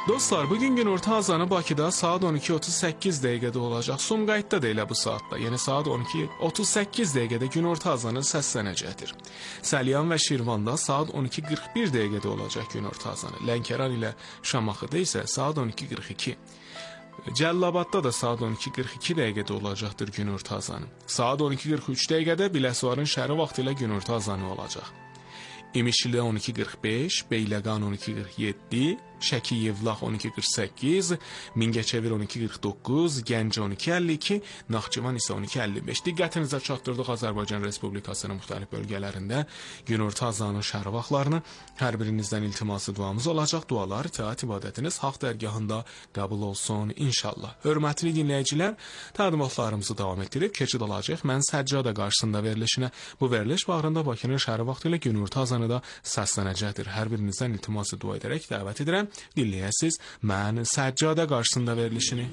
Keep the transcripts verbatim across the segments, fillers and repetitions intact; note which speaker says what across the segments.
Speaker 1: Dostlar, bugün günorta azanı Bakıda saat on iki otuz səkkiz dəqiqədə olacaq. Sumqayıtda da elə bu saatda, yəni saat on iki otuz səkkiz dəqiqədə günorta azanı səslənəcəkdir. Səlyan və Şirvanda saat on iki qırx bir dəqiqədə olacaq günorta azanı. Lənkəran ilə Şamaxıda isə saat on iki qırx iki. Cəllabadda da saat on iki qırx iki dəqiqədə olacaqdır günorta azanı. Saat on iki qırx üç dəqiqədə Biləsuvarın şəhəri vaxtı ilə günorta azanı olacaq. İmişlidə on iki qırx beş, Beyləqan on iki qırx yeddi, Şəki Yevlax on iki qırx səkkiz, Mingəçevir on iki qırx doqquz, Gəncə on iki əlli iki, Naxçıvan isə on iki əlli beş. Diqqətinizə çatdırdıq Azərbaycan Respublikasının müxtəlif bölgələrində günorta azanın şəhər vaxtlarını. Hər birinizdən iltiması duamız olacaq. Dualar, itaat ibadətiniz haqq dərgahında qəbul olsun inşallah. Hörmətli dinləyicilər, təqdimatlarımızı davam etdirib keçid alacağıq. Mən Səccada qarşısında verilişinə. Bu veriliş bağrında Bakının şəhəri vaxtı ilə günorta azanı da səslənəcəkdir. Hər birinizdən iltiması dua edərək dəvət edirəm. Dinləyəsiz, mən Səccada qarşısında verilişini.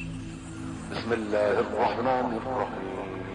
Speaker 2: Bismillahirrahmanirrahim.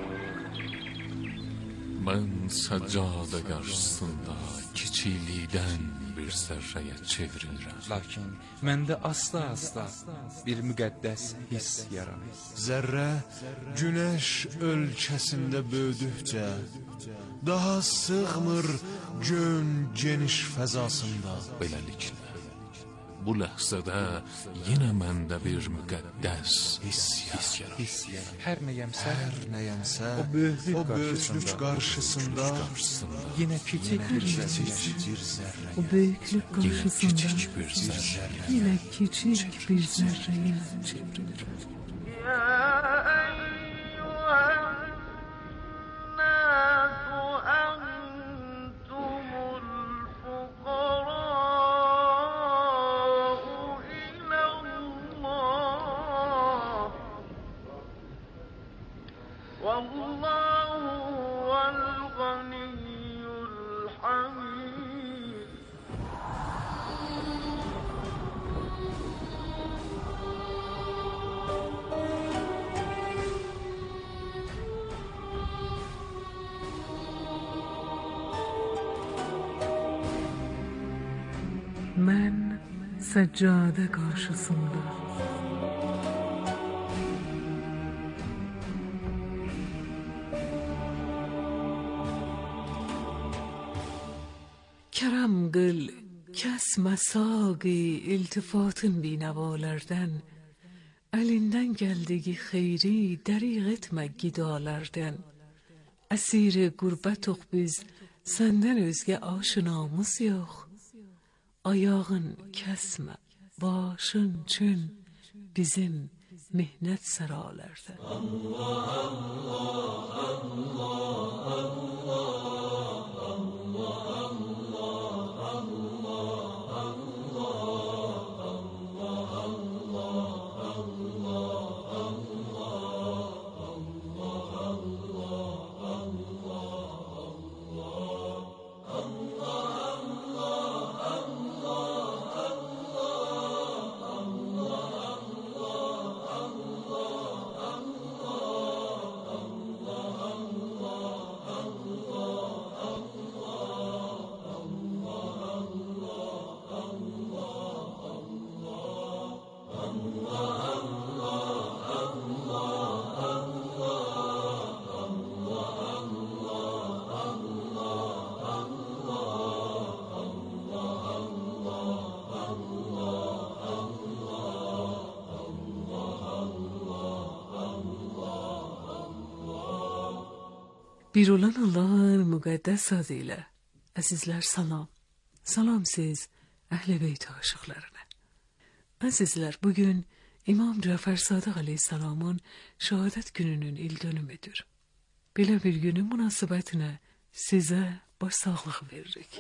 Speaker 3: Mən Səccada qarşısında kiçiklikdən bir zərrəyə çevrilirəm.
Speaker 4: Lakin məndə asla-asla bir müqəddəs hiss yaranır.
Speaker 5: Zərrə günəş ölkəsində böyüdükcə daha sığmır gön geniş fəzasında.
Speaker 3: Beləliklə, bu ləhzədə yenə məndə bir müqəddəs hiss yaranır.
Speaker 4: Hiss yaranır. Hər nəyəmsə,
Speaker 5: Hər nəyəmsə
Speaker 4: o böyüklük
Speaker 5: o böyüklük
Speaker 4: qarşısında,
Speaker 5: qarşısında
Speaker 4: yenə kiçik bir zərrə.
Speaker 5: bir zərrə.
Speaker 6: O büyüklük
Speaker 3: Yenə
Speaker 6: karşısında
Speaker 3: kiçik bir zərrə.
Speaker 6: yine küçük bir zerreye çevrilir. Ben Seccade karşısında kerem kıl, kesme sağı iltifatın binabalardan, elinden geldiği xeyri deriq etme gidalardan. Esiri gurbetuq biz, senden özge aşinamız yok. Ayağın kesme, başın çün bizim mihnet seralarda. Allah, Allah, Allah, Allah. Bir olan Allah'ın müqəddəs adıyla, əzizlər salam, salam siz Əhl-i Beyt aşıqlarına. Əzizlər, bugün İmam Cəfər Sadiq aleyhissalamın şəhadət gününün il dönümüdür. Belə bir günün münasibətinə sizə başsağlıq veririk.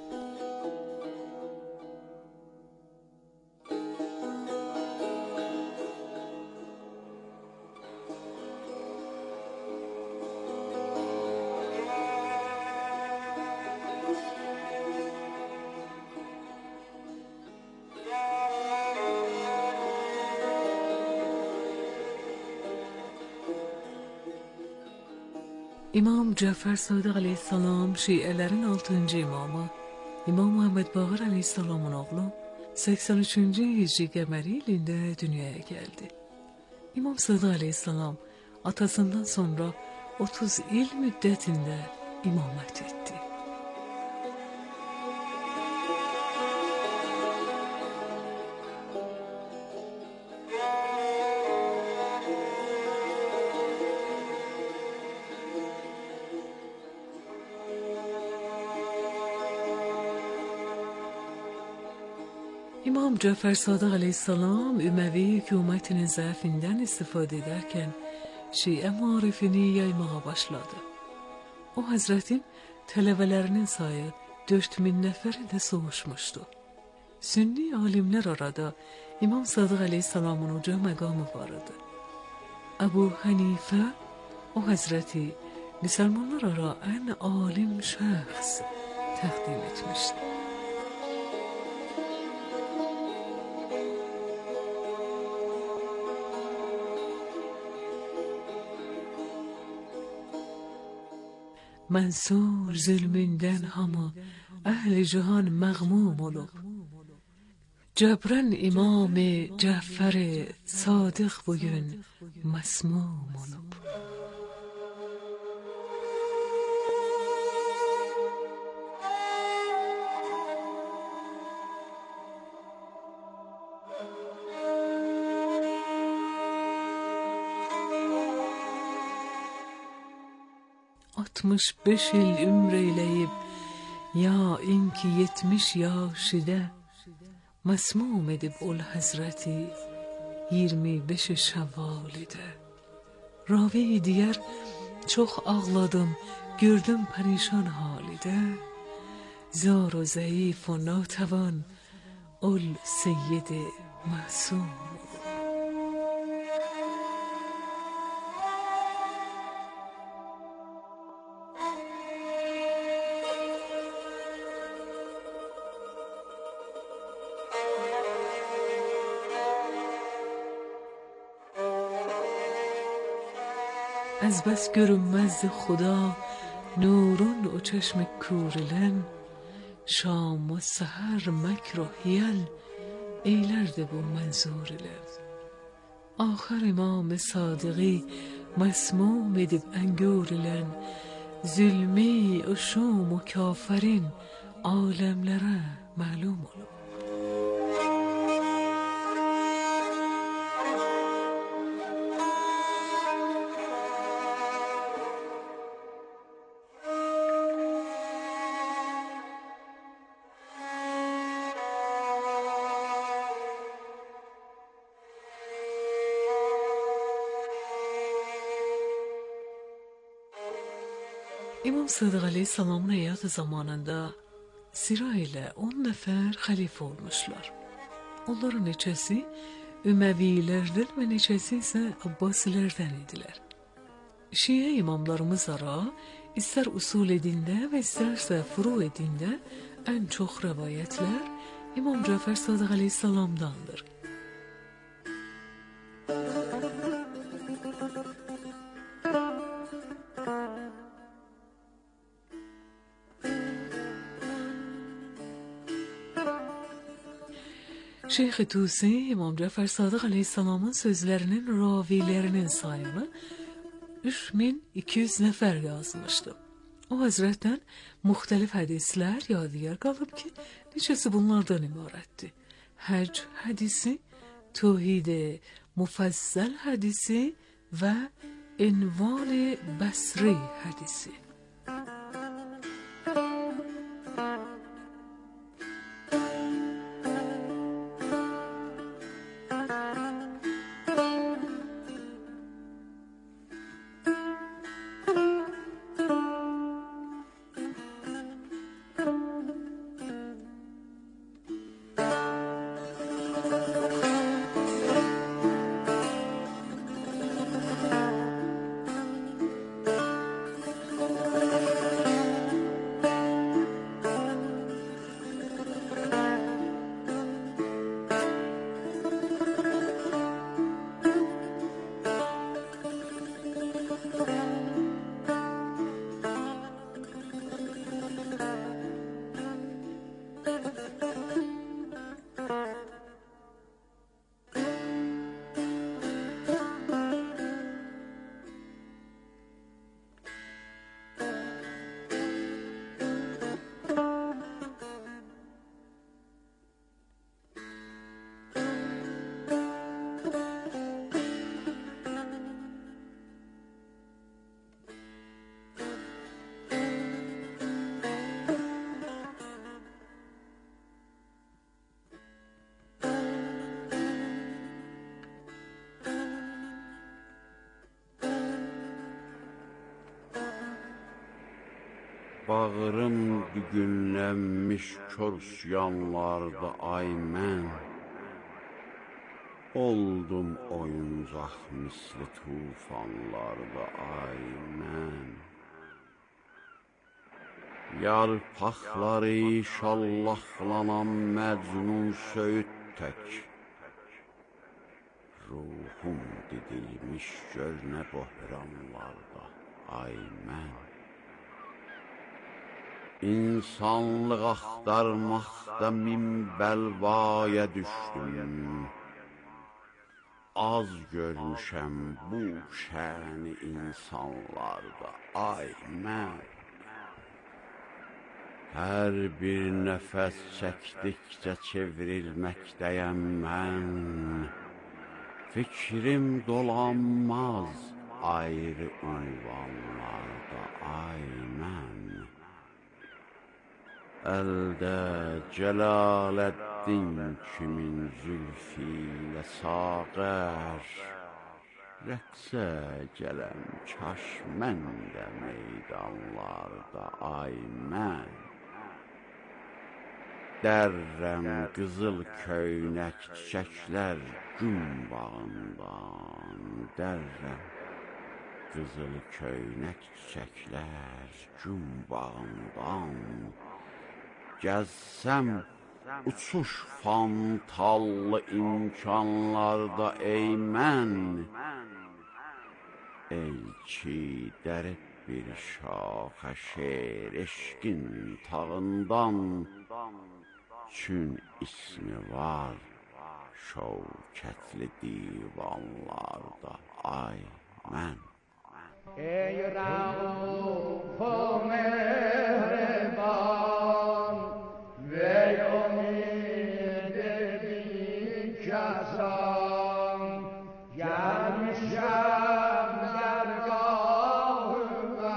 Speaker 6: İmam Cəfər Sadiq aleyhissalam Şiələrin altıncı imamı, İmam Muhammed Baqir aleyhissalamın oğlu seksen üçüncü Hicri qəməri ilində dünyaya gəldi. İmam Sadiq Aleyhisselam atasından sonra otuz il müddətində imamət etdi. İmam Cəfər Sadiq Aleyhisselam Üməvi hökumətinin zəfindən istifadə edərkən Şiə marifini yaymağa başladı. O Həzrətin tələbələrinin sayı dörd min nəfəri də soğuşmuşdu. Sünni alimlər arada İmam Sadiq Aleyhisselamın uca məqamı var idi. Əbu Hənifə o Həzrəti müsəlmanlar ara ən alim şəxs təqdim etmişdi. Mənsur zülmündən hamı əhl-i cihan məğmum olub. Cəbrən İmam-ı Cəffər-i Sadiq bugün məsmum olub. altmış beş il ümr eyləyib, ya inki yetmiş yaşidə, məsmum edib ol Həzrəti iyirmi beş şəvvalidə. Ravi digər, çox ağladım, gördüm pərişan halidə, zar و zəif و ناتوان ol seyyid məsum. از بس görünmezdi خدا nurun o çeşme kurilen, şam و seher mekr و hiyel eylerdi bu menzur ile. Ahir İmam Sadiqi mesmum edib engur ilen, zulmi o şum و kafirin alemlere malum olup. İmam Sadiq Aleyhisselamın həyatı zamanında sıra ilə on nəfər xəlifə olmuşlar. Onların neçəsi Üməvilərdən və neçəsi isə Abbasilərdən idilər. Şiə imamlarımız ara istər usul edində və istərsə furu edində ən çox rəvayətlər İmam Cəfər Sadiq Aleyhisselamdandır. Şeyx Tusi İmam Cəfər Sadiq Aleyhisselamın sözlərinin ravilərinin sayını üç min iki yüz nəfər yazmışdı. O Həzrətdən müxtəlif hədislər yadigar qalıb ki, neçəsi bunlardan ibarətdir. Həc hədisi, Tövhid Mufassal hədisi və İnval-i Bəsri hədisi.
Speaker 2: Bağrım düğünlənmiş kör yanlarda ay mən oldum oyuncaq misli tufanlarda ay mən. Yarpaqları şallaxlanan məcnun söyüd tək ruhum didilmiş gör nə böhranlarda ay mən. İnsanlıq axtarmaqda min bəlvaya düşdüm. Az görmüşəm bu şəni insanlarda ay mən. Hər bir nəfəs çəkdikcə çevrilməkdəyəm mən. Fikrim dolanmaz ayrı ünvanlarda ay mən. Əldə Cəlaləddin kimin zülfü ilə sağər, rəqsə gələm kaş mən də meydanlarda ay mən. Dərrəm qızıl köynək çiçəklər gün bağından, dərrəm qızıl köynək çiçəklər gün bağından. Gəzsəm uçuş fantallı imkanlarda ey mən, ey ki dərib bir şaxə şeir eşqin tağından, çün ismi var şəvkətli divanlarda ay mən.
Speaker 7: Ey Rauf o mehriban ve umid bin kasan, gelmişem dergahına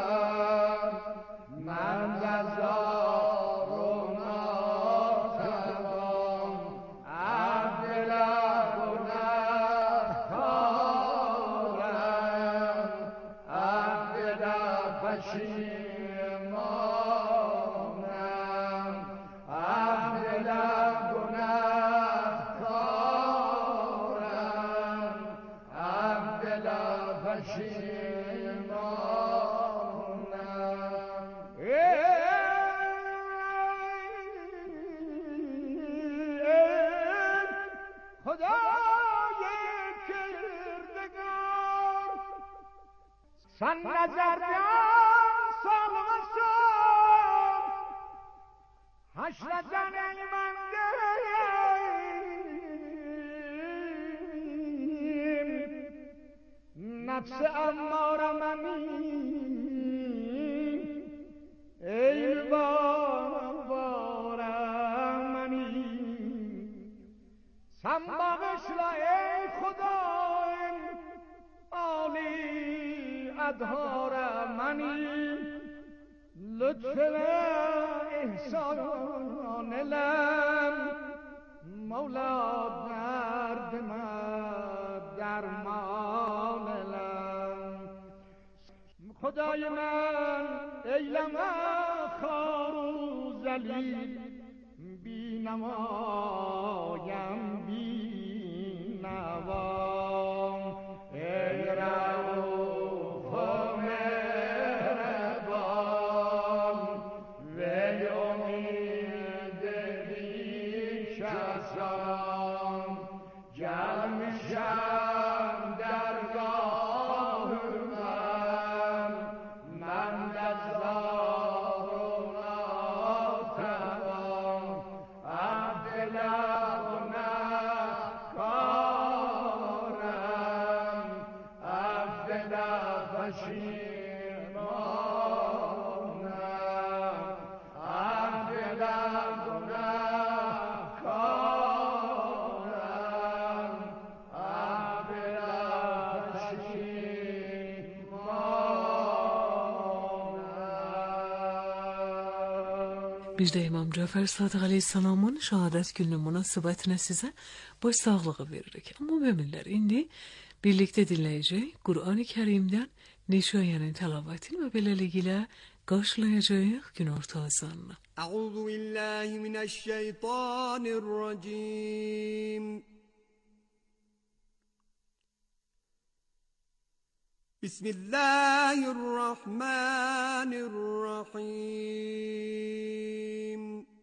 Speaker 7: men zazaruna taban, abdila günahkarım, abdila peşimanım, abdila günahkarım, abdila peşimanım. Ey, ey, Hudâ-i Kirdegâr, sen nezerden salmasın, haşreden eymendeyim, nefs-i emmâre menim, eyvâre menim. Sen bağışla ey Hudâim, âli adhâre menim, lütfeyle ihsan elem, Mevla derdime derman elem. Hudâi men eyleme khâru zelîl, bînemayem bînevam. Ey Rauf o mehriban ve umid bin kasan, gelmişem dergahına men de zaruna taban, abdila günahkarım, abdila peşimanım, abdila günahkarım, abdila peşimanım.
Speaker 6: Bir de İmam Cafer Sadık Aleyhisselam'ın şehadet günü münasebetine size başsağlığı veririk. Ama müminler indi birlikte dinleyecek Kur'an-ı Kerim'den Neşaye'nin telavetini ve belirliğiyle qarşılayacağıq günorta azanını.
Speaker 8: أعوذ بالله من الشيطان الرجيم بسم الله الرحمن الرحيم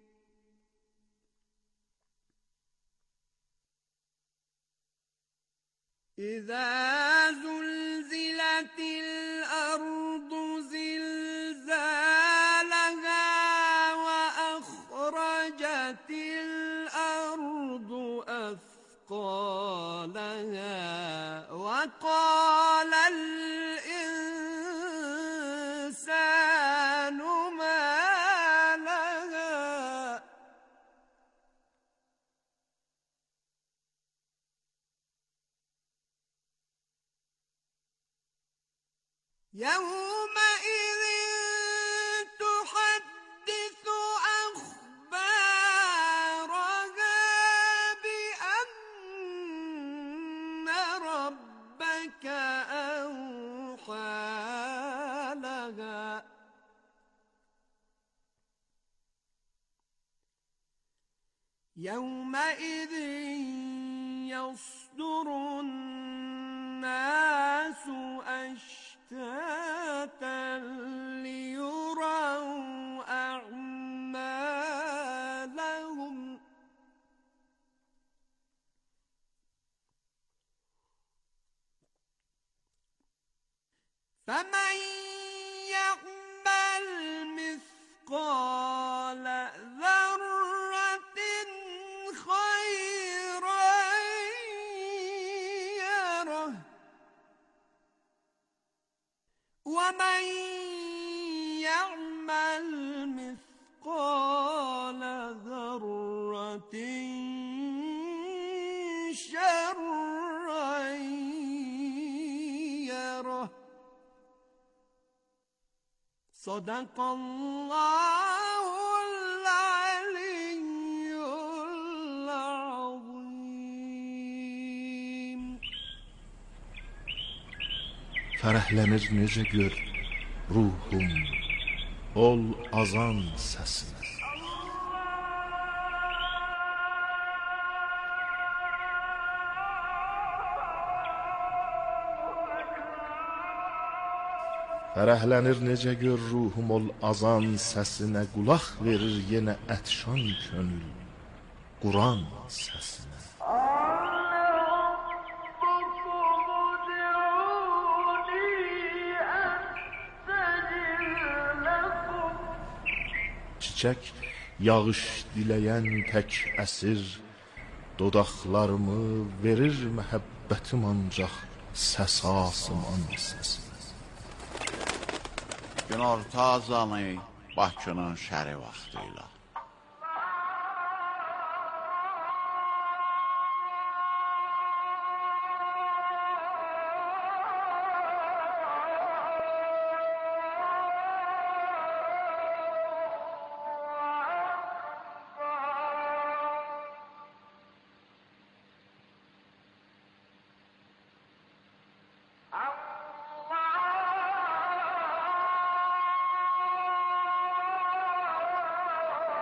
Speaker 8: إذا زلزلت الأرض زلزالها وأخرجت الأرض أثقالها وقال الإنسان ما لها يومئذ تحدث أخبارها بأن ربك أوحى لها يومئذ يصدر الناس أشتاتا ليروا أعمالهم فمن يعمل مثقال ذرة خيرا يره ومن يعمل مثقال ذرة شرا يره صدق الله العلي العظيم.
Speaker 9: Fərəhlənir necə gör ruhum, ol azan səsinə. Fərəhlənir necə gör ruhum, ol azan səsinə. Qulaq verir yenə ətşan könül Quran səsinə. Çiçək yağış diləyən tək əsir, dodaqlarımı verir məhəbbətim ancaq səs asıman səsinə.
Speaker 2: Günorta azanı Bakının şəri vaxtıyla.
Speaker 7: Allah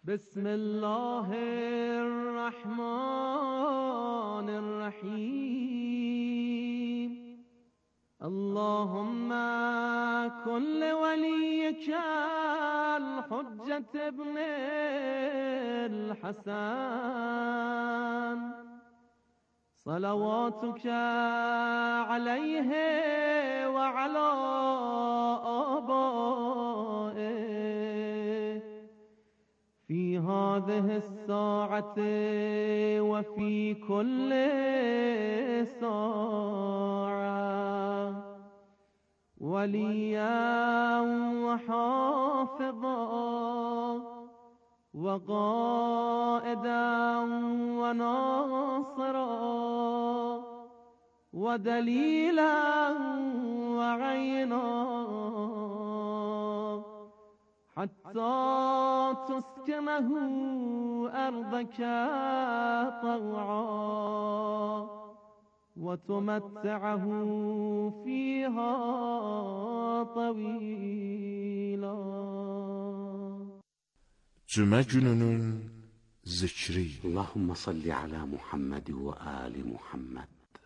Speaker 8: بسم الله الرحمن الرحيم اللهم كل وليك الحجة ابن الحسن صلواتك عليه وعلى آبائه في هذه الساعة وفي كل ساعة وليا وحافظا وقائدا وناصرا ودليلا وعينا حتى تسكنه أرضك طوعا وتمتعه فيها طويلا.
Speaker 9: Cümə gününün zikri.
Speaker 10: اللهم صل على محمد وآل محمد.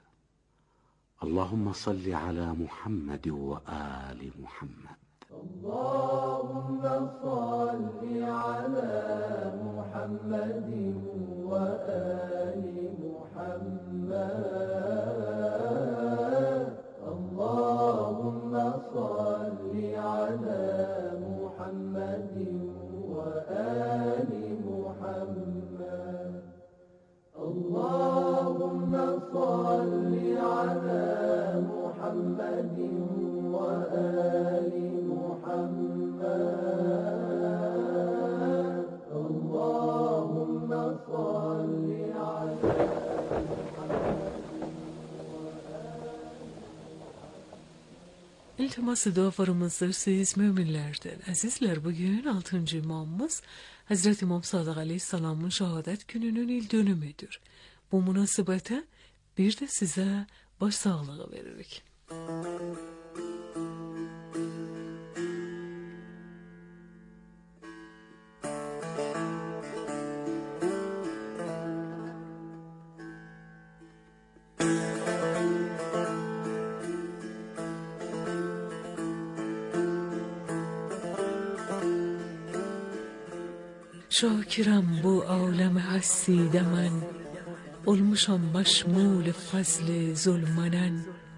Speaker 10: اللهم صل على محمد وآل محمد.
Speaker 7: اللهم صل على محمد وآل محمد. اللهم صل على محمد وآل محمد. اللهم صل على محمد وآل محمد. اللهم صل على
Speaker 6: İltiması dualarımızdır siz müminlerden. Azizler, bugün altıncı imamımız Hazreti İmam Sadık Aleyhisselam'ın şehadet gününün il dönümüdür. Bu münasebete bir de size başsağlığı veririk. شاکرم bu عالم هستیده من olmuşam مشمول فضل ظلمنن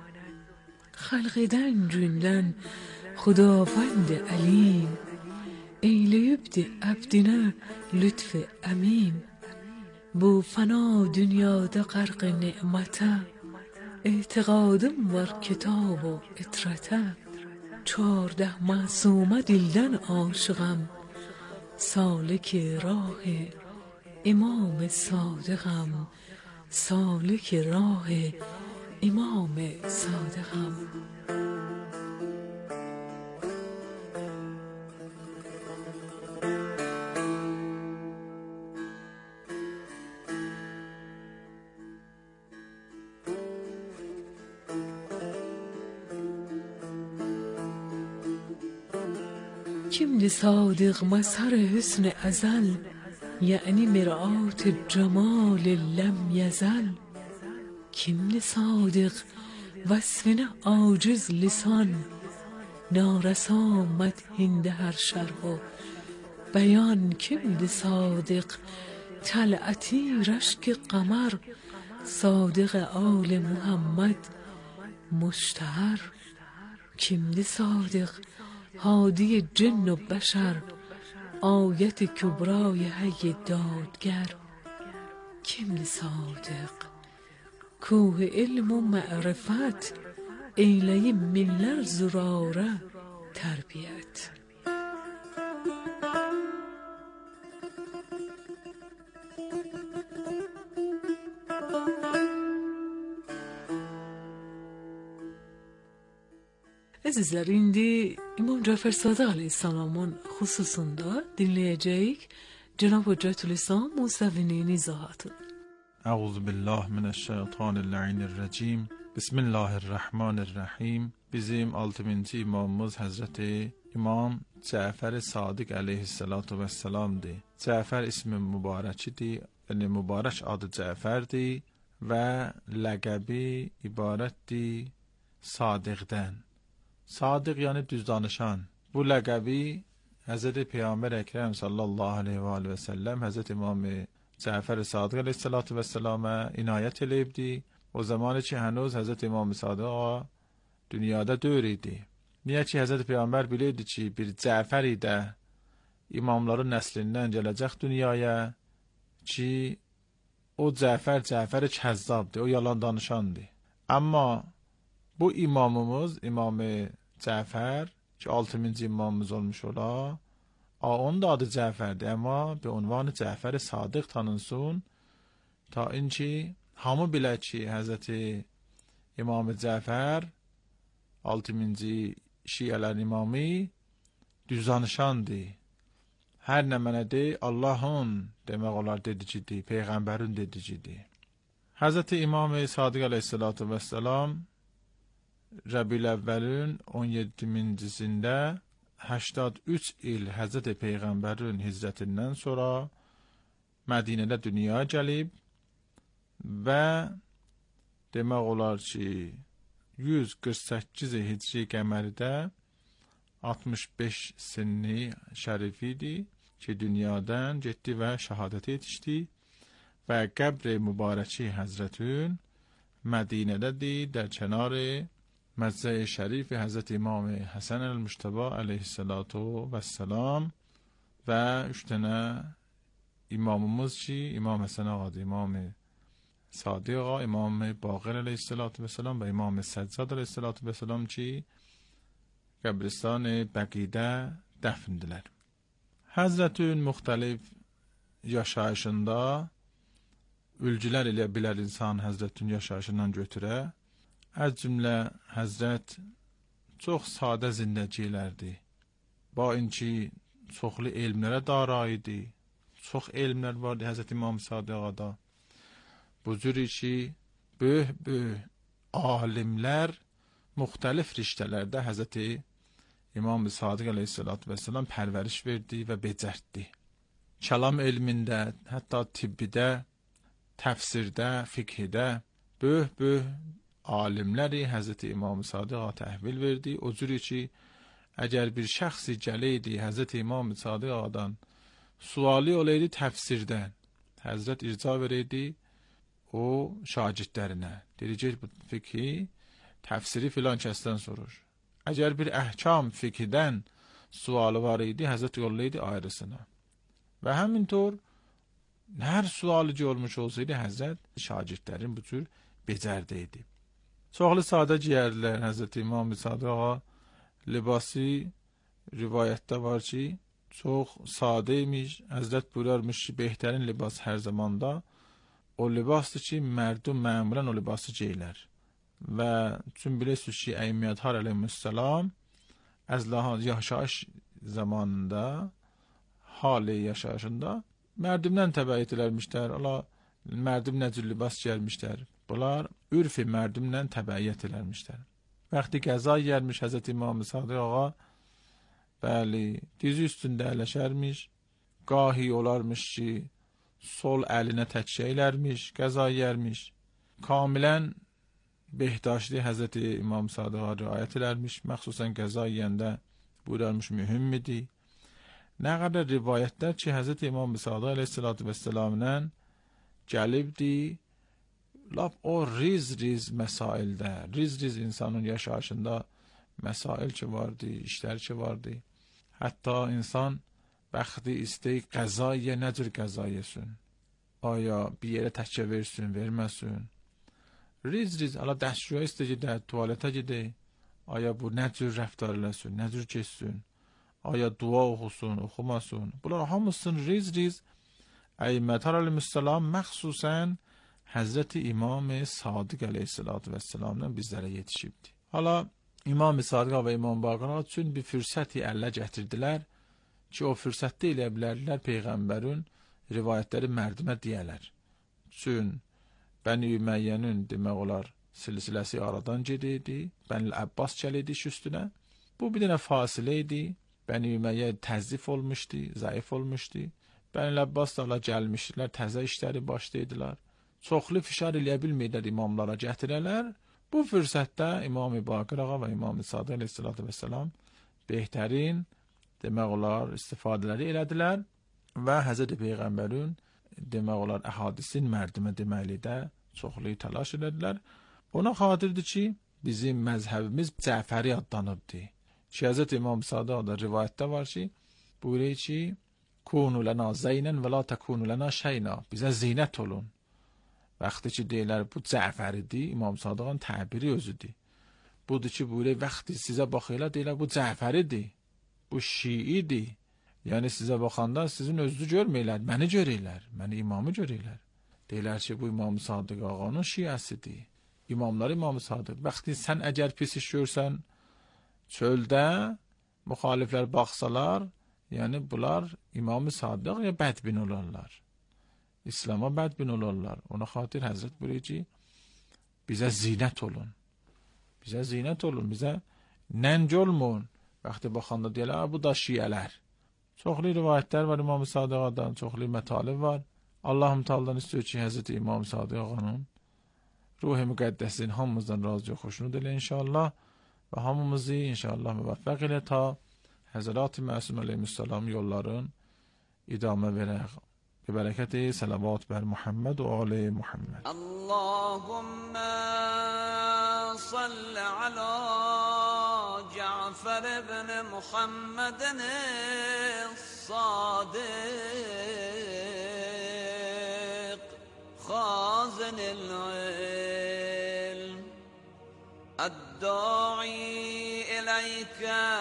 Speaker 6: خلقden günden خداوند علیم eyleyübdi abdine lütf emim bu fena dünyada غرق نعمته اعتقادم var kitap و اطرته چارده معصومه dilden aşığım سالک راه امام صادقم سالک راه امام صادقم. kimdi صادق مظهر حسن ازل یعنی مرآت جمال لم یزل kimdi صادق وصفنه عاجز لسان نارسا مدحنده هر شرح و بیان kimdi صادق طلعتی رشک قمر صادق آل محمد مشتهر kimdi صادق هادی جن و بشر آیت کبرای حی دادگر kimdi صادق کوه علم و معرفت eyleyim minler zurara terbiyet. Azizler, indi İmam Cafer Sadık Aleyhisselam'ın hususunda dinleyecek Cenab-ı Hüccetülislam Musevi'nin izahatı.
Speaker 11: Euzu billahi mineşşeytanirracim. Bismillahirrahmanirrahim. bizim altıncı imamımız Hazreti İmam Cəfər Sadiq əleyhissalatu vesselamdır. Cəfər ismi mübarəkidir, yəni mübarək adı Cəfərdir və ləqəbi ibarətdir Sadiqdən. Sadiq yəni düz danışan. Bu ləqəbi Həzrəti Peyğəmbər Əkrəm sallallahu aleyhi və aleyhi və səlləm Həzrəti İmam Cəfər Sadiq əleyhissalatu vesselama inayət eləyibdi. O zaman ki hənuz Həzrəti İmam Sadiq dünyada döyür idi. Niyə ki Həzrəti Peyğəmbər bilirdi ki bir Cəfər də imamların nəslindən gələcək dünyaya ki o Cəfər Cəfər kəzzabdır, o yalan danışandır. Amma bu imamımız İmam Cəfər ki altıncı imamımız olmuş ola, onun da adı Cəfərdir, amma bir unvanı Cəfər Sadiq tanınsın ta inki hamı bilə ki Həzrəti İmam Cəfər altıncı Şiələrin imamı düz danışandır. Hər nə mənədir Allahın demək olar dedicidir, Peyğəmbərin dedicidir. Həzrəti İmam Sadiq əleyhissalatu vesselam Rəbiül əvvəlin on yeddisincisində səksən üç il Həzrəti Peyğəmbərin hicrətindən sonra Mədinədə dünyaya gəlib və demək olar ki yüz qırx səkkiz hicri qəməridə altmış beş sinni şərifidir ki dünyadan getdi və şəhadət yetişdi və qəbr-i mübarəki Həzrətün Mədinədədir, در کنار مزرعه شریف حضرت امام حسن المجتبی علیه السلام و üç tane imamımız ki İmam Həsən ağadır, İmam Sadiq ağa, İmam Baqir aleyhisselam və İmam Səccad aleyhisselam ki qəbristan Bəqidə dəfndirlər. Həzrətün müxtəlif yaşayışında ülcülər ilə bilər insan Həzrətün yaşayışından götürə. Az cümlə Həzrət çox sadə zindəcilərdi. Ba inki çoxlu elmlərə dara idi. Çox elmlər vardı Həzrət İmam Sadiq ağada. Bu cür ki böyük-böyük alimlər müxtəlif riştələrdə Həzrəti İmam Sadiq əleyhissalatu vesselam pərvəriş verdi və becərtdi. Kəlam elmində, hətta tibbidə, təfsirdə, fiqhidə böyük-böyük alimləri Həzrəti İmam Sadiq ağa təhvil verdi. O cür ki əgər bir şəxsi gələydi Həzrəti İmam Sadiq ağadan suali olaydı təfsirdən, Həzrət irca verəydi o şagirdlərinə. Deyəcək bu fiqhi, təfsiri filan kəsdən sorur. Əgər bir əhkam fiqhidən sualı var idi, Həzrət yollaydı ayrısına. Və həmintor hər sualı ki olmuş olsaydı, Həzrət şagirdlərin bu cür becərdəydi. Çoxlu sadə giyərdilər Həzrəti İmam Sadiq ağa. Libası rivayətdə var ki, çox sadə imiş. Həzrət buyurarmış ki, behtarin libas hər zamanda o libasdır ki, mərdum məmurən o libası geylər. Və çün bilirsiniz ki, Əymiyədhar əleyhissalam az yaşayış zamanında, hali yaşayışında mərdumdən təbəiyyət eləmişlər. Allah mərdum nə cür libas giyərmişlər. Bunlar ürfi mərdumlə təbəiyyət eləmişlər. Vaxtı qəza yermiş Həzrət İmam Sadiq ağa, bəli, dizi üstündə əyləşərmiş, qahi olarmış ki, sol əlinə təkyə elərmiş, qəza yermiş. Kamilən behdaşlı Həzrəti İmam Sadiq ağa riayət elərmiş, məxsusən qəza yeyəndə buyurarmış mühümmidir. Nə qədər rivayətlər ki, Həzrəti İmam Sadiq əleyhissalatu vesselamla gəlibdi, lap o riz-riz məsaildə, riz-riz insanın yaşayışında məsail ki vardı, işlər ki vardı. Hətta insan bəxti istəyik qəza yə, nə cür qəza yesin? Aya bir yerə təkə versin, verməsin? Riz-riz, ala dəstgöyə istəyir, də tualetə gedək. Aya bu nə cür rəftar eləsin, nə cür keçsin? Aya dua oxusun, oxumasın? Bunlar hamısını riz-riz Əymədhar əleyhissalam məxsusən Həzrəti İmam Sadiq əleyhissalatu vesselamla bizlərə yetişibdi. Hala İmam Sadiq və İmam Baqir üçün bir fürsəti əllə gətirdilər ki, o fürsətdə elə bilərdilər Peyğəmbərin rivayətləri mərdimə deyələr. Çün Bəni Üməyyənin demək olar silsiləsi aradan gedirdi. Bənil Abbas gəlirdi iş üstünə. Bu bir dənə fasilə idi. Bəni Ümeyyə təzif olmuşdu, zəif olmuşdu. Bənil Abbas da ala gəlmişdilər, təzə işləri başlaydılar. Çoxlu fişar eləyə bilmirdilər imamlara gətirələr. Bu fürsətdə İmam-ı Baqir ağa və İmam-ı Sadiq əleyhissalatu vesselam behtarin demək olar istifadələri elədilər və Həzrəti Peyğəmbərin demək olar əhadisin mərdimə deməklikdə çoxlu təlaş elədilər. Ona xatirdir ki, bizim məzhəbimiz Cəfəri adlanırdı. Ki Həzrəti İmam Sadiq da rivayətdə var ki, buyurur ki, kunu lana zeynən və la tekunu lana şeyna. Bizə zeynət olun. Vaxtı ki deyirlər bu Cəfəridir, İmam Sadiqın təbiri özüdür. Budur ki, buyurur vaxtı sizə baxırlar deyirlər bu Cəfəridir. Bu Şiidir. Yəni sizə baxanda sizin özünüzü görməyirlər, məni görürlər, məni imamı görürlər. Deyirlər ki, bu İmam Sadiq ağanın şiəsidir. İmamlar İmam Sadiq. Vaxtı sən əgər pis iş görsən, çöldə müxaliflər baxsalar, yəni bunlar İmam Sadiq ya bədbin olarlar. İslam'a bədbin olarlar. Ona xatir Həzrət buyurur ki, bizə zinət olun. Bizə zinət olun, bizə nənc olmun. Vaxtı baxanda deyirlər, bu da şiyələr. Çoxlu rivayətlər var İmam Sadiq ağadan, çoxlu mətalib var. Allahım Teala'dan istiyor ki, Həzrəti İmam Sadiq ağanın ruh-i müqəddəsin hamımızdan razı xoşunu dilə inşallah və hamımızı inşallah müvəffəq ilə ta Həzrət-i Məsum əleyhissalam yolların idamə verək. Bibərəkəti salavat bər Muhammed və ali Muhammed.
Speaker 12: Allahümme salli ala Cafer ibn Muhammedin Sadiq خازن العلم الداعي إليك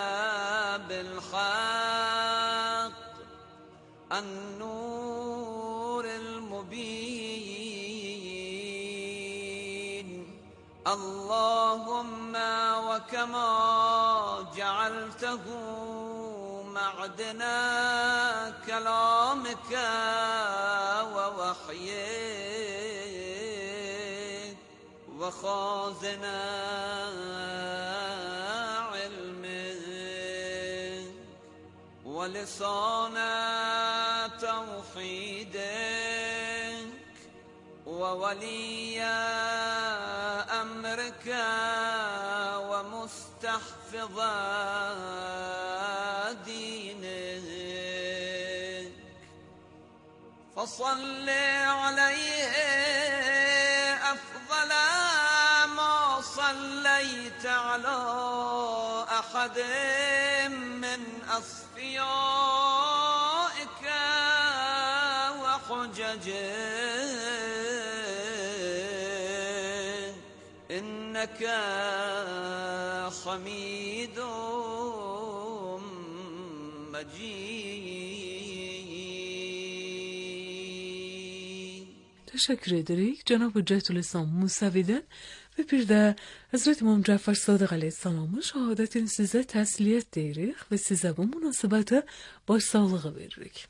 Speaker 12: بالحق النور المبين اللهم وكما جعلته معدنا كلامك ووحيك وخازنا علمك ولسان توحيدك وولي أمرك ومستحفظ دينك فصل عليه أفضل ما صليت على أحد من أصفيائك وحججك إنك حميد مجيد.
Speaker 6: Teşekkür ederek Cenab-ı Hüccetülislam Musavi'den ve bir de Hazreti İmam Cafer Sadiq Aleyhisselam'ın şehadetini size təsliyət deyirik ve size bu münasibətə başsağlığı veririk.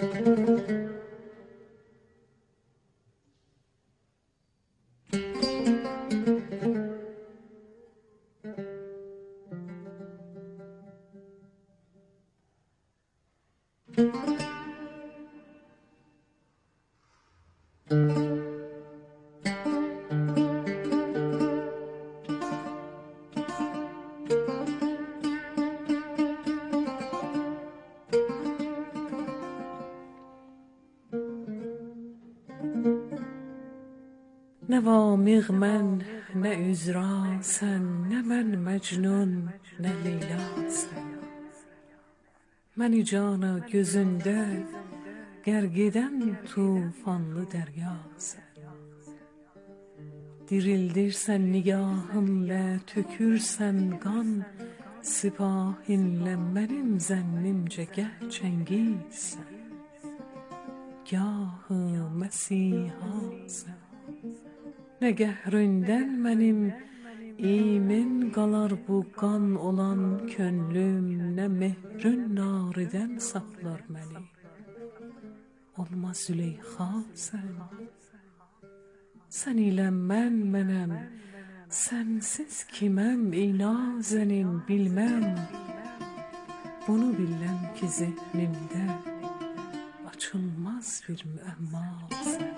Speaker 6: نه وامق من نه üzrasən, nə mən məcnun, nə leylasən. Məni cana gözündə qərq edən tufanlı dəryasən. Dirildirsən nigahımlə, tökürsən qan, sipahinlə mənim zənnimcə gəh çəngizsən. Gahı Məsihəsən. Nə qəhründən mənim imin qalar bu qan olan könlüm, nə mehrün naridən saxlar məni. Olma Züleyxa sən. Sən ilə mən mənəm, Sensiz ki mən inazenin bilmem. Bunu biləm ki zihnimdə açılmaz bir müəmmasən.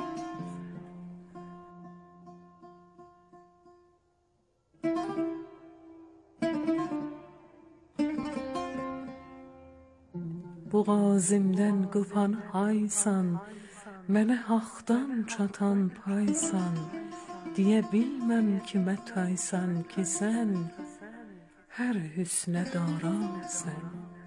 Speaker 6: Boğazımdan qopan haysan, mənə haqdan çatan paysan. Deyə bilməm ki mətaysan ki sən hər hüsnə darasan.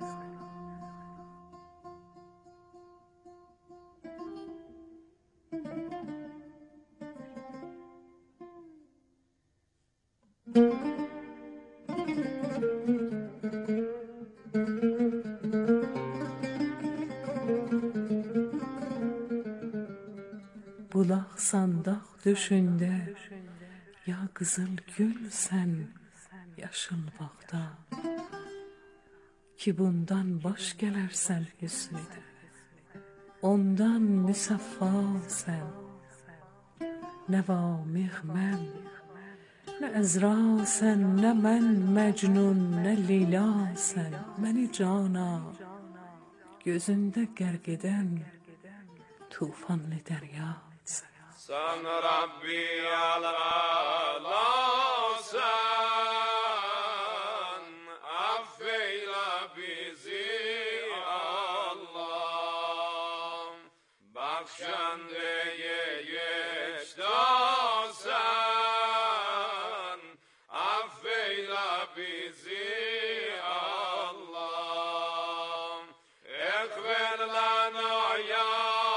Speaker 6: Bulaq sandaq düşündə, ya qızıl gül sən yaşıl bağda, ki bundan baş gələrsən hüsnüdə, ondan müsəffa sən. Nə vamiq mən, nə əzra sən, nə mən məcnun, nə leyla sən. Məni cana gözündə qərq edən tufanlı dərya.
Speaker 13: Sen Rabbi Allah'san, affeyle bizi Allah. Bakşandeye yeştasan, affeyle bizi Allah. Ekber lana ya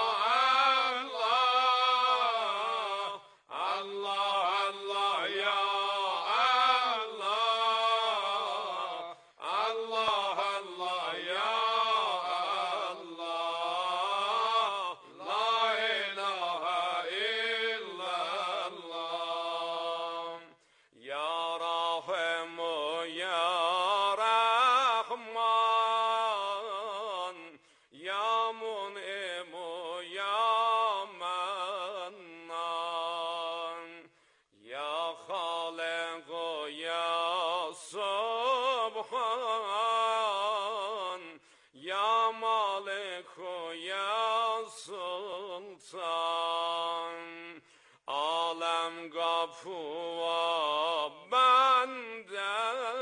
Speaker 13: Gafur bende,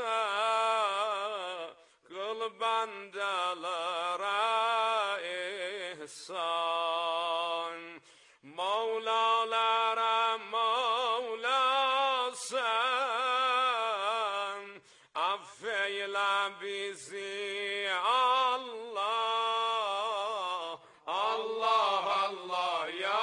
Speaker 13: kıl bendelere ihsan. Mevlalara Mevla sen, affeyle bizi Allah. Allah Allah ya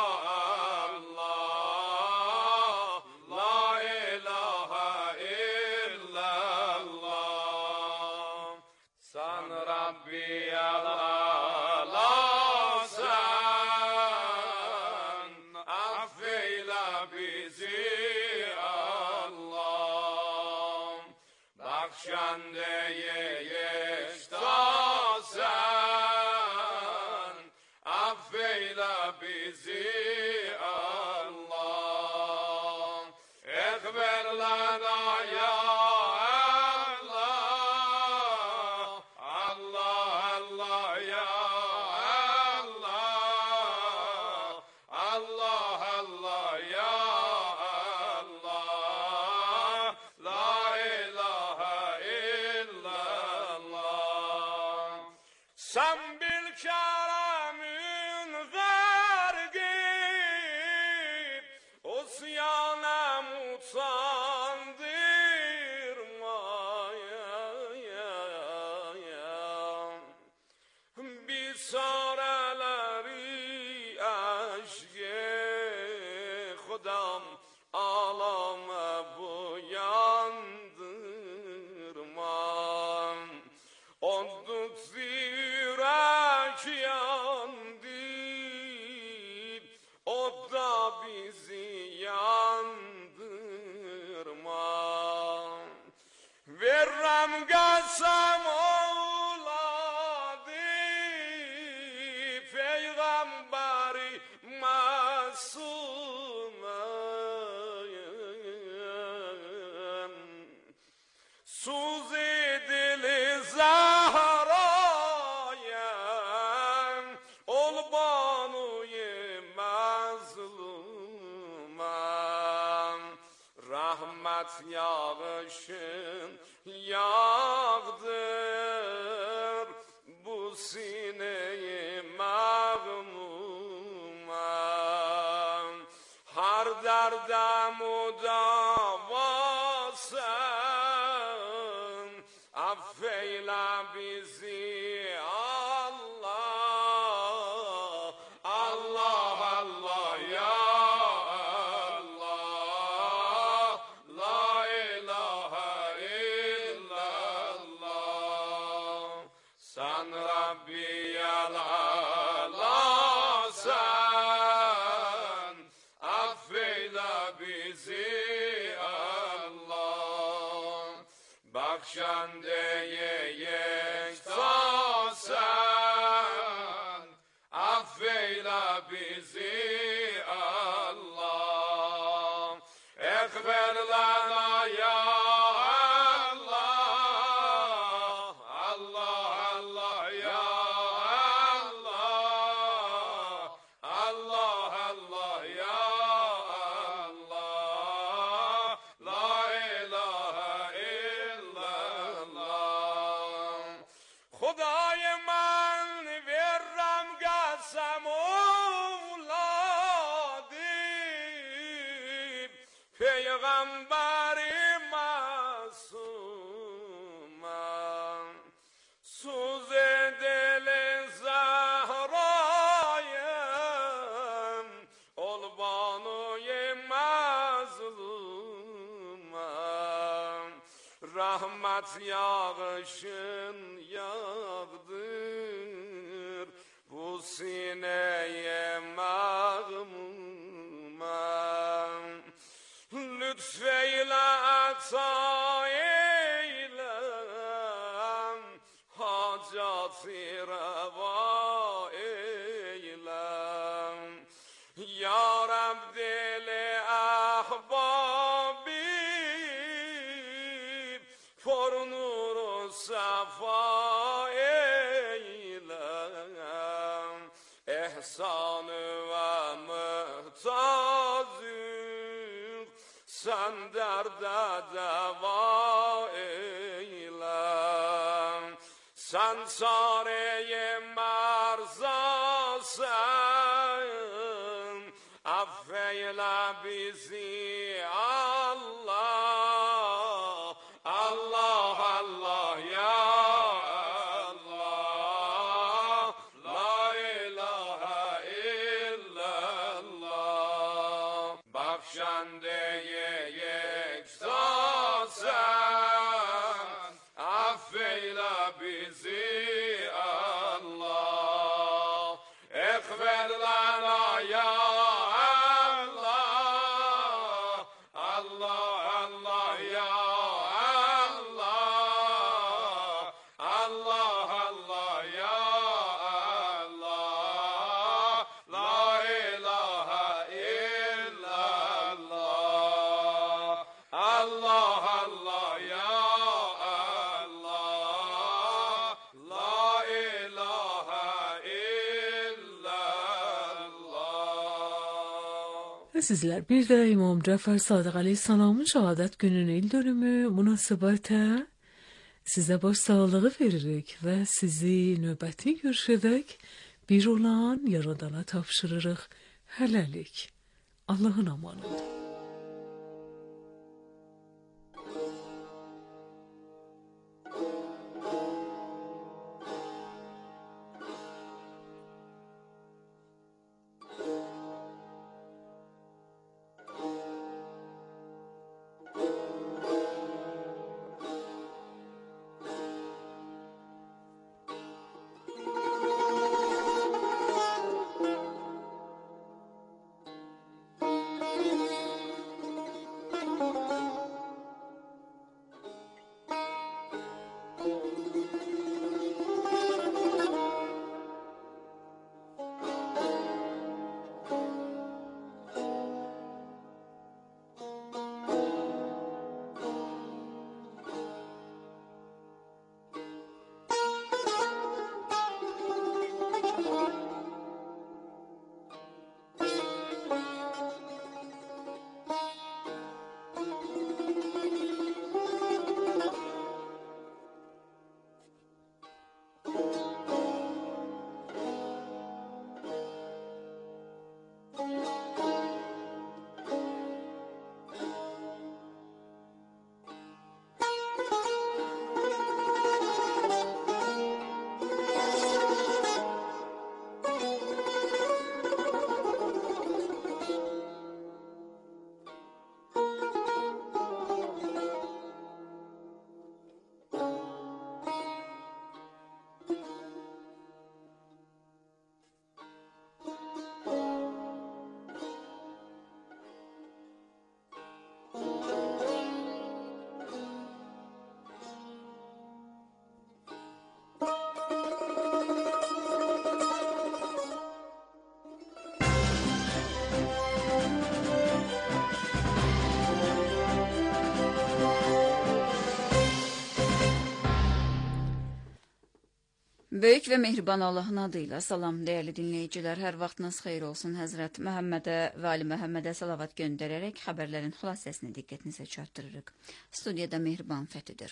Speaker 13: Bakşandeye yeştasan, affeyle bizi Allah. Ekber lana ya Allah, Allah Allah ya Allah, Allah Allah ya Allah, la ilahe illallah. Sen bil keremün vergip, usyana mutandırmaya. Bir sareleri aşk-ı Khudam alame buyandırma. Olduk zirek yandı, o da bizi yandırma. Verrem qasam oğladı, Peygamberi masum. rahmet yağışın yağdır bu sineyi mağmuman. Har derde mudavasın, affeyle bizi Allah. Allah Allah ya Allah, la ilahe illallah. Sen Rabbiyel Alâsen, affeyle bizi Allah. Bakşandeye yektasen, affeyle bizi Allah. Ekber lana ya Allah, Allah Allah ya Allah, Allah Allah ya Allah, la ilahe illallah. Khuday man verram qasam avladim, peygambari masumam. Suz edele zahrayım, ol banuye mazlumam. Rahmet yağışın yağdır bu sineye mağmuman. Lütfeyle ata eyle, hacatı reva eyle. Ya Rab dili ahbabi, for nuru safa eyle. İhsanı ve muhtacım, sen derde deva eyle. Sen çareye marzasın, affeyle bizi Allah. Allah Allah ya Allah, la ilahe illallah. Bakşandeye yektasen, affeyle bizi Allah. Ekber lana ya Allah, Allah Allah ya Allah, Allah Allah ya Allah, la ilahe illallah. Allah Allah ya Allah, la ilahe illallah.
Speaker 6: Əzizlər, bir də İmam Cəfər Sadiq əleyhissalamın şəhadət gününün il dönümü münasibətə sizə baş sağlığı veririk və sizi növbəti görüşədək bir olan Yaradana tapşırırıq. Hələlik. Allahın amanında.
Speaker 14: Böyük və mehriban Allahın adıyla salam değerli dinleyiciler. Hər vaxtınız xeyir olsun. Həzrət Məhəmmədə və Ali Məhəmmədə salavat göndərərək xəbərlərin xülasəsini diqqətinizə çatdırırıq. Studiyada Mehriban Fəthidir.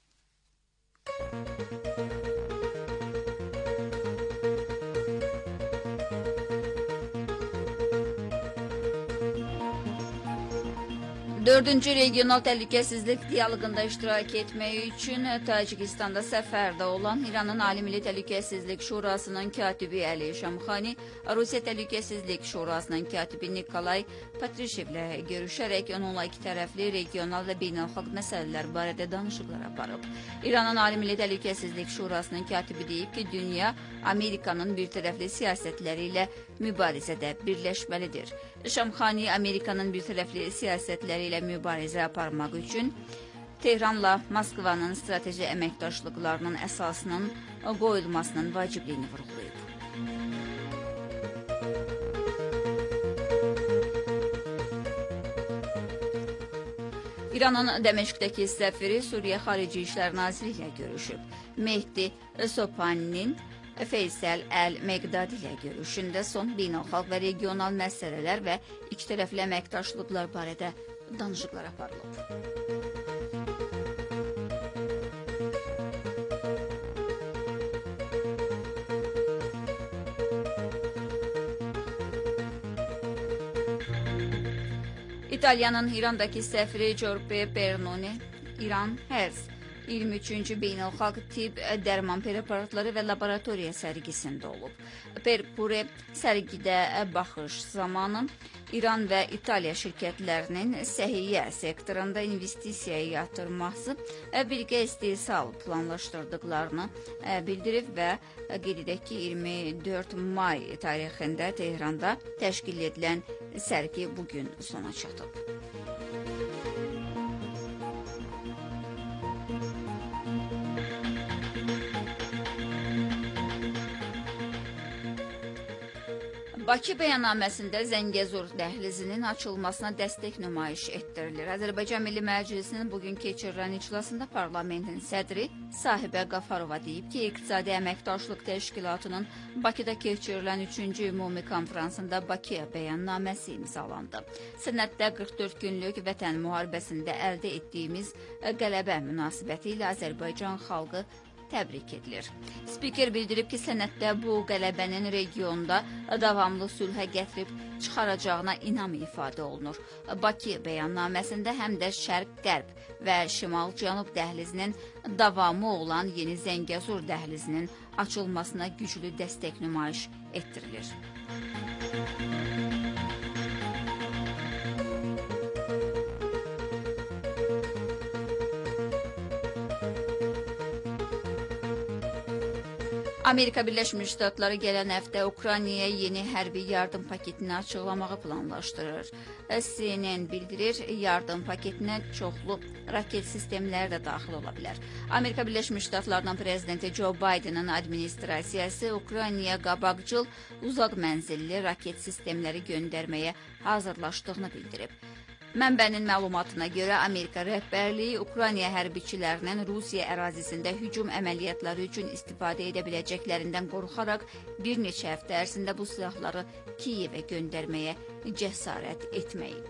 Speaker 14: Dördüncü regional təhlükəsizlik diyaloqunda iştirak etmək üçün Tacikistanda səfərdə olan İranın Ali Milli Təhlükəsizlik Şurasının katibi Əli Şamxani, Rusiya Təhlükəsizlik Şurasının katibi Nikolay Patrishevlə görüşərək onunla iki tərəfli regional və beynəlxalq məsələlər barədə danışıqlar aparıb. İranın Ali Milli Təhlükəsizlik Şurasının katibi deyib ki, dünya Amerikanın bir tərəfli siyasətləri ilə mübarizədə birləşməlidir. Şamxani Amerikanın bir tərəfli siyasətləri ilə mübarizə aparmaq üçün Tehranla Moskvanın strateji əməkdaşlıqlarının əsasının qoyulmasının vacibliyini vurğulayıb. İranın Dəməşqdəki səfiri Suriya Xarici İşlər Naziri ilə görüşüb. Mehdi Sopaninin Feysəl Əl-Meqdadi ilə görüşündə son beynəlxalq və regional məsələlər və iki tərəfli əməkdaşlıqlar barədə danışıqlar aparılıb. İtalyanın İrandakı səfiri Giorgio Pernoni, İran Herz iyirmi üçüncü beynəlxalq tibb dərman preparatları və laboratoriya sərgisində olub. Perpure sərgidə baxış zamanı İran və İtaliya şirkətlərinin səhiyyə sektorunda investisiyaya yatırması, birgə istehsal planlaşdırdıqlarını bildirib və qeyd edək ki, iyirmi dörd may tarixində Tehranda təşkil edilən sərgi bugün sona çatıb. Bakı bəyannaməsində Zəngəzur dəhlizinin açılmasına dəstək nümayiş etdirilir. Azərbaycan Milli Məclisinin bugün keçirilən iclasında parlamentin sədri Sahibə Qafarova deyib ki, İqtisadi Əməkdaşlıq Təşkilatının Bakıda keçirilən üçüncü ümumi konferansında Bakıya bəyannaməsi imzalandı. Sənəddə qırx dörd günlük vətən müharibəsində əldə etdiyimiz qələbə münasibəti ilə Azərbaycan xalqı təbrik edilir. Spiker bildirib ki, sənəddə bu qələbənin regionda davamlı sülhə gətirib çıxaracağına inam ifadə olunur. Bakı bəyannaməsində həm də Şərq-Qərb və Şimal-Cənub dəhlizinin davamı olan Yeni Zəngəzur dəhlizinin açılmasına güclü dəstək nümayiş etdirilir. Amerika Birləşmiş Ştatları gələn həftə Ukraynaya yeni hərbi yardım paketini açıqlamağı planlaşdırır. C N N bildirir, yardım paketinə çoxlu raket sistemləri də daxil ola bilər. Amerika Birləşmiş Ştatlarının prezidenti Joe Biden'ın administrasiyası Ukraynaya qabaqcıl uzaq mənzilli raket sistemləri göndərməyə hazırlaşdığını bildirib. Mənbənin məlumatına görə Amerika rəhbərliyi Ukrayna hərbiçilərinin Rusiya ərazisində hücum əməliyyatları üçün istifadə edə biləcəklərindən qorxaraq bir neçə həftə ərzində bu silahları Kiyevə göndərməyə cəsarət etməyib.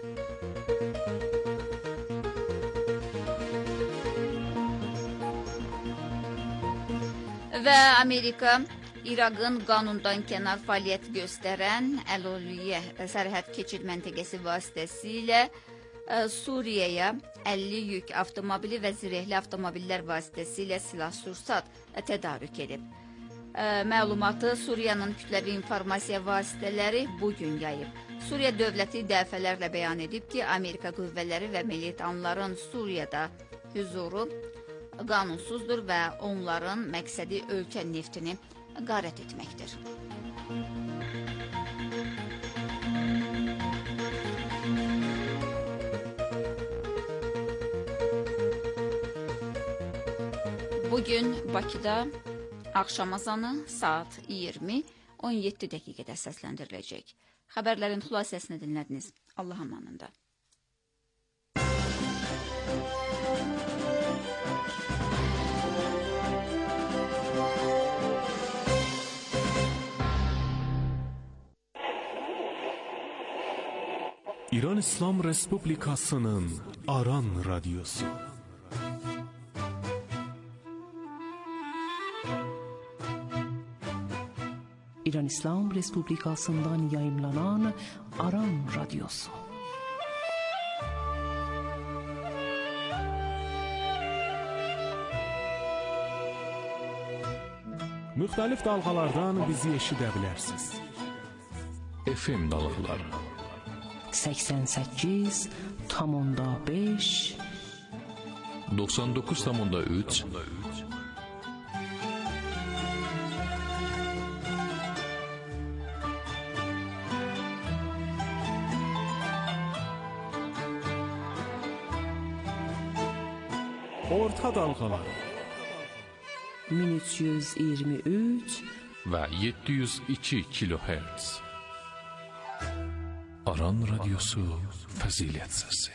Speaker 14: Və Amerika İraqın qanundan kənar fəaliyyət göstərən Əl-Ulviyə sərhəd keçid məntəqəsi vasitəsilə Suriyaya əlli yük avtomobili və zirehli avtomobillər vasitəsilə silah-sursat tədarük edib. Məlumatı Suriyanın kütləvi informasiya vasitələri bugün yayıb. Suriya dövləti dəfələrlə bəyan edib ki, Amerika qüvvələri və militanların Suriyada hüzuru qanunsuzdur və onların məqsədi ölkə neftini qarət etməkdir. Bugün Bakıda axşam azanı saat iyirmi on yeddi dəqiqədə səsləndiriləcək. Xəbərlərin xülasəsini dinlədiniz. Allah amanında.
Speaker 1: İran İslam Respublikasının Aran Radyosu.
Speaker 15: İran İslam Respublikasından yayımlanan Aran Radyosu.
Speaker 1: Müxtəlif dalğalardan bizi eşidə bilərsiniz.
Speaker 3: F M dalğaları
Speaker 15: səksən səkkiz tam onda beş
Speaker 3: doxsan doqquz tam onda üç
Speaker 1: Orta dalğaları
Speaker 15: min üç yüz iyirmi üç
Speaker 3: və yeddi yüz iki kilohertz. Aran Radyosu Fəzilət Səsi.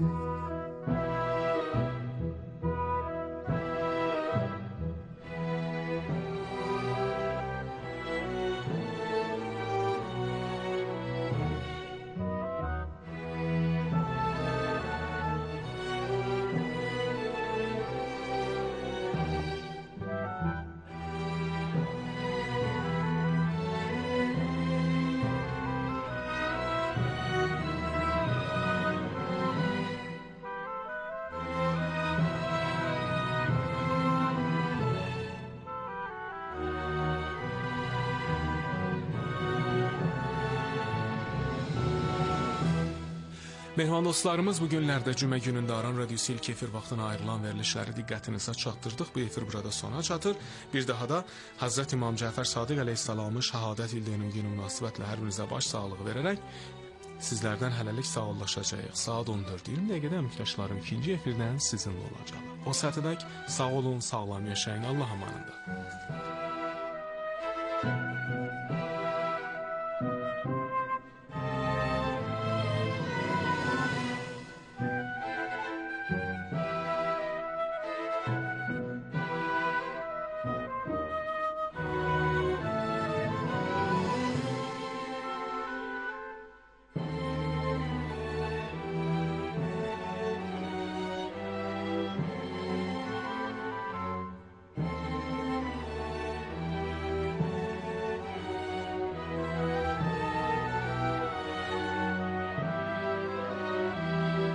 Speaker 1: Mehman dostlarımız, bu günlərdə cümə günündə Aran Radiosu ilk efir vaxtına ayrılan verilişləri diqqətinizə çatdırdıq. Bu efir burada sona çatır. Bir daha da Hazreti İmam Cəfər Sadiq əleyhissalamın şəhadət ildönümü günü münasibətilə hər birinizə baş sağlığı verərək sizlərdən hələlik sağollaşacağıq. Saat on dörd iyirmi dəqiqədə əməkdaşlarım ikinci efirdən sizinlə olacaq. O saatədək sağ olun, sağlam yaşayın, Allah amanında.